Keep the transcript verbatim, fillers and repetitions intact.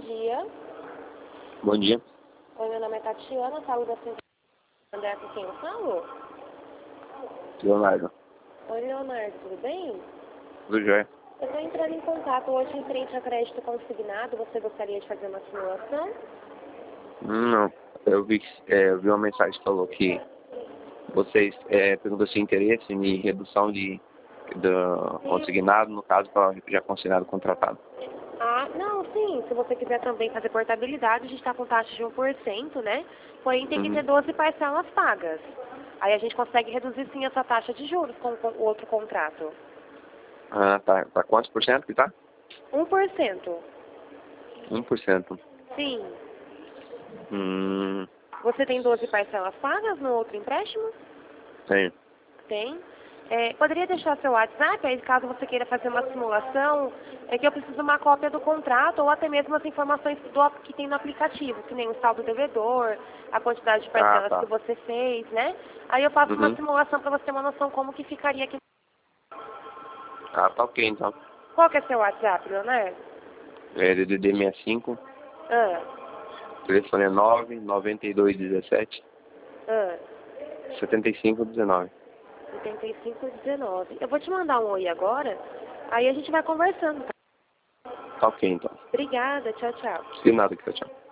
dia. Bom dia. Oi, meu nome é Tatiana, falo da Central André, com quem eu falo? Leonardo. Oi, Leonardo, tudo bem? Tudo jóia. Eu estou entrando em contato hoje em frente a crédito consignado. Você gostaria de fazer uma simulação? Não, eu vi, que- é, eu vi uma mensagem que falou que vocês é, perguntam se interesse em redução de do consignado, no caso, para já consignado contratado. Ah, não, sim. Se você quiser também fazer portabilidade, a gente está com taxa de um por cento, né? Porém, tem que ter Uhum. doze parcelas pagas. Aí a gente consegue reduzir, sim, essa taxa de juros com, com o outro contrato. Ah, tá. Tá quantos por cento que tá? um por cento. Um por cento. Sim. Hum, Você tem doze parcelas pagas no outro empréstimo? tem. Tem. É, poderia deixar seu WhatsApp, aí caso você queira fazer uma simulação, é que eu preciso de uma cópia do contrato ou até mesmo as informações do, que tem no aplicativo, que nem o saldo devedor, a quantidade de parcelas Ah, que tá. você fez, né? Aí eu faço uma Uhum. simulação para você ter uma noção como que ficaria aqui. Ah, tá ok, então. Qual que é seu WhatsApp, Leonardo? É D D D sessenta e cinco, Ah, telefone é nove nove dois um sete ah, setenta e cinco dezenove. oitenta e cinco dezenove. Eu vou te mandar um oi agora, aí a gente vai conversando, tá? Tá ok, então. Obrigada, tchau, tchau. De nada, que tchau.